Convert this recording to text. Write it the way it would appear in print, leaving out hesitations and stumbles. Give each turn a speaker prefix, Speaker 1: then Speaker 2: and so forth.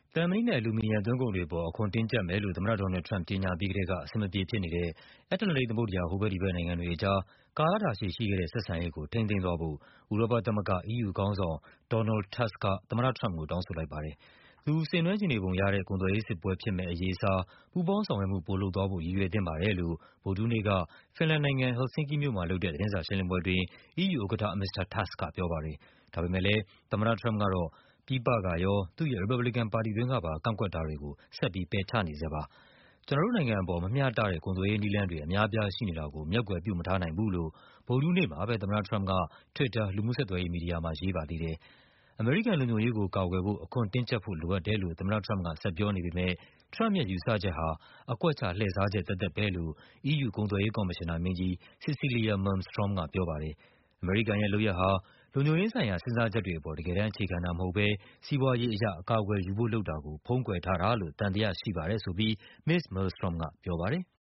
Speaker 1: သံမဏိနဲ့အလူမီနီယံသွင်းကုန်တွေအပေါ် အခွန်တင်းကျပ်မယ်လို့ သမ္မတ ဒေါ်နယ်လ်ဒ် ထရမ့်ပ် ကြေညာပြီးကတည်းက အဆင်မပြေဖြစ်နေတဲ့ အတ္တလန္တိတ်သမုဒ္ဒရာ ဟိုဘက်ဒီဘက်နိုင်ငံတွေအကြား ကာလတာရှည်ရှိခဲ့တဲ့ ဆက်ဆံရေးကို ထိန်းသိမ်းသွားဖို့ ဥရောပသမဂ္ဂ EU ခေါင်းဆောင် Donald Tusk က သမ္မတထရမ့်ပ်ကို တောင်းဆိုလိုက်ပါတယ်။ သူဆင်နွှဲချင်နေပုံရတဲ့ ကုန်သွယ်ရေးစစ်ပွဲဖြစ်မယ့်အရေးအစား ပူးပေါင်းဆောင်ရွက်မှု ပိုလုပ်သွားဖို့ ရည်ရွယ်သင့်ပါတယ်လို့ ဗုဒ္ဓဟူးနေ့က ဖင်လန်နိုင်ငံ၊ ဟယ်လ်ဆင်းကီးမြို့မှာလုပ်တဲ့ သတင်းစာရှင်းလင်းပွဲအတွင်း EU ဥက္ကဋ္ဌ မစ္စတာ Tusk ကပြောပါတယ်။ ဒါပေမဲ့လည်း သမ္မတထရမ့်ပ်ကတော့ ပြည်ပကရော သူ့ရဲ့ ရီပတ်ဘလီကန်ပါတီတွင်းကပါ ကန့်ကွက်တာတွေကို ဆက်ပြီး ပယ်ချနေဆဲပါ။ “ကျနော်တို့နိုင်ငံအပေါ် မမျှတတဲ့ ကုန်သွယ်ရေးနည်းလမ်းတွေ အများအပြားရှိနေတာကို မျက်ကွယ်ပြုမထားနိုင်ဘူး” လို့ ဗုဒ္ဓဟူးနေ့မှာပဲ သမ္မတထရမ့်ပ်က Twitter လူမှုဆက်သွယ်ရေးမီဒီယာမှာ ရေးပါသေးတယ်။ အမေရိကန်လုံခြုံရေးကို ကာကွယ်ဖို့ အခွန်တင်းကျပ်ဖို့ လိုအပ်တယ်လို့ သမ္မတထရမ့်ပ်က ဆက်ပြောနေပေမဲ့ ထရမ့်ပ်ရဲ့ယူဆချက်ဟာ အကွက်ချ လှည့်စားချက်သက်သက်ပဲလို့ EU ကုန်သွယ်ရေးကော်မရှင်နာမင်းကြီး Cecilia Malmström ကပြောပါတယ်။ အမေရိကန်ရဲ့လုပ်ရပ်ဟာ လုံခြုံရေးဆိုင်ရာ စဉ်းစားချက်တွေအပေါ် တကယ်တမ်းအခြေခံတာမဟုတ်ဘဲ စီးပွားရေးအရ အကာအကွယ်ယူဖို့လုပ်တာကို ဖုံးကွယ်ထားတာလို့ သံသယရှိပါတယ်ဆိုပြီး မစ္စ Malmström ကပြောပါတယ်။